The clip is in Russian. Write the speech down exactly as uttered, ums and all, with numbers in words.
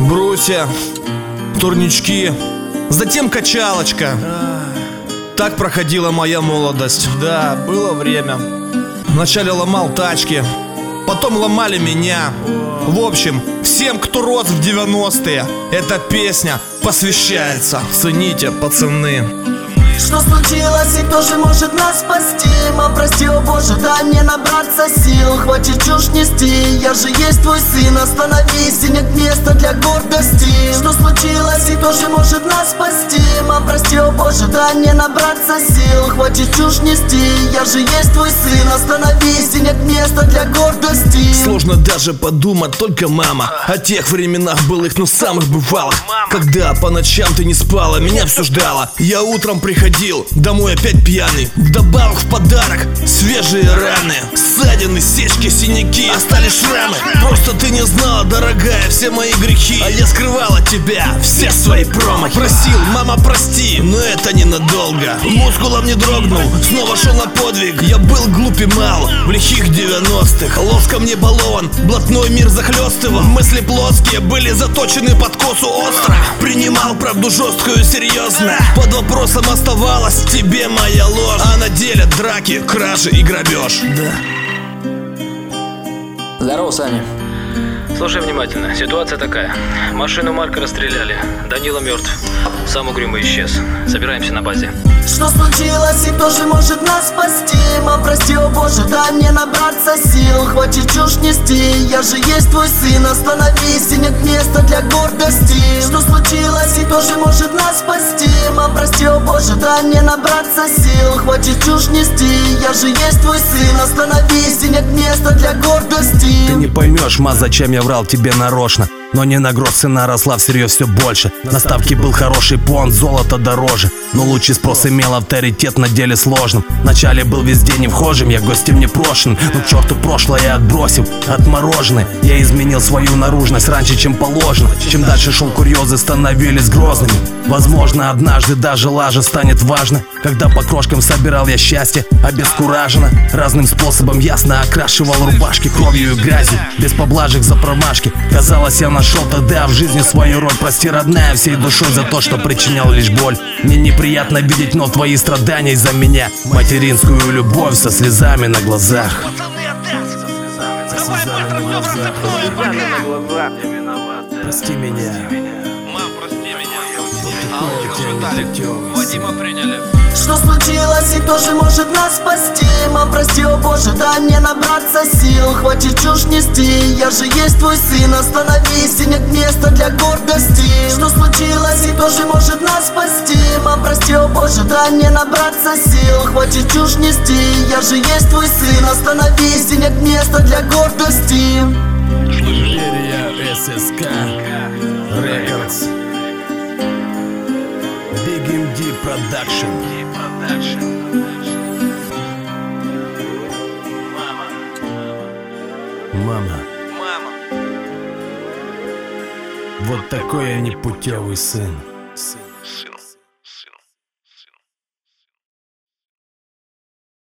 брусья, турнички, затем качалочка. Так проходила моя молодость. Да, было время. Вначале ломал тачки, потом ломали меня. В общем, всем, кто рос в девяностые, эта песня посвящается. Цените, пацаны. Что случилось и кто же может нас спасти? Мам, прости, о боже, дай мне набраться сил. Хватит чушь нести, я же есть твой сын. Остановись, и нет места для гордости. Что случилось и кто же может нас спасти? Мам, прости, о боже, дай мне набраться сил. Хватит чушь нести, я же есть твой сын. Остановись, и нет места для гордости. Сложно даже подумать, только мама, о тех временах былых, но самых бывалых. Когда по ночам ты не спала, меня все ждала. Я утром приходил домой опять пьяный. Вдобавок в подарок свежие раны, ссадины, сечки, синяки, остались шрамы. Просто ты не знала, дорогая, все мои грехи, а я скрывал от тебя все свои промахи. Просил, мама, прости, но это ненадолго. Мускулом не дрогнул, снова шел на подвиг. Я был глуп и мал в лихих девяностых. Лоском не балован, блатной мир захлестывал. Мысли плоские были заточены под косу остро. Принимал правду жесткую серьезно. Под вопросом оставалась тебе моя ложь, а на деле драки, кражи и грабеж. Да. Здорово, Саня. Слушай внимательно, ситуация такая. Машину Марка расстреляли, Данила мертв, сам угрюмый исчез. Собираемся на базе. Что случилось и кто же может нас спасти? Мам, прости, о боже, дай мне набраться сил. Хватит чушь нести, я же есть твой сын. Остановись, и нет места для гордости. Что случилось и кто же может нас спасти? Мам, прости, о боже, дай мне набраться сил. Хватит чушь нести, я же есть твой сын. Остановись, и нет места для гордости. Ты не поймешь, ма, зачем я врал тебе нарочно. Но не на гроз, цена росла всерьез все больше. На ставке был хороший понт, золото дороже. Но лучший спрос имел авторитет на деле сложном. Вначале был везде не вхожим, я гостем не прошен. Но к черту прошлое я отбросил, отмороженный. Я изменил свою наружность раньше, чем положено. Чем дальше шел, курьезы становились грозными. Возможно, однажды даже лажа станет важно. Когда по крошкам собирал я счастье, обескураженно. Разным способом ясно окрашивал рубашки кровью и грязью. Без поблажек за промашки. Казалось, я нашел тогда в жизни свою роль. Прости, родная, всей душой за то, что причинял лишь боль. Мне неприятно видеть вновь твои страдания из-за меня. Материнскую любовь со слезами на глазах. Со слезами на глазах. Прости меня. Мам, прости меня. Вадима приняли. Что случилось и кто же может нас спасти? Мам, прости, о боже, дай мне набраться сил. Хватит чушь нести, я же есть твой сын. Остановись, и нет места для гордости. Что случилось и кто же может нас спасти? Мам, прости, о боже, дай мне набраться сил. Хватит чушь нести, я же есть твой сын. Остановись, и нет места для гордости. Империя эс эс ка Records, Big эм ди Production. Мама, Мама. вот такой я непутевый сын. Сын.